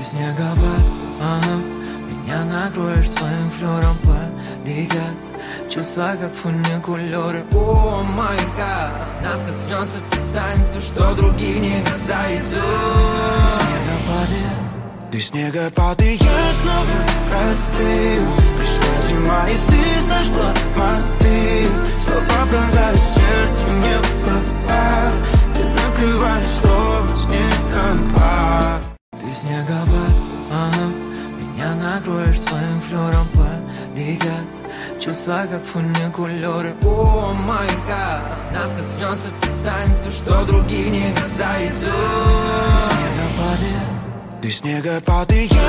Ты снегопад, ага. Меня накроешь своим флером, полетят чувства, как фуникулеры. О, май гад, нас коснется таинство, что других не касается. Ты снегопад, и я снова простыл. Пришла зима, и ты сожгла мосты. Слова пронзают сердце мне в попах. Ты накрываешь словно снегопад. Ты снегопад, ага. Меня накроешь своим флером, полетят чувства, как фуникулеры. О, май гад, нас коснется таинство, что других не касается. Ты снегопад, и я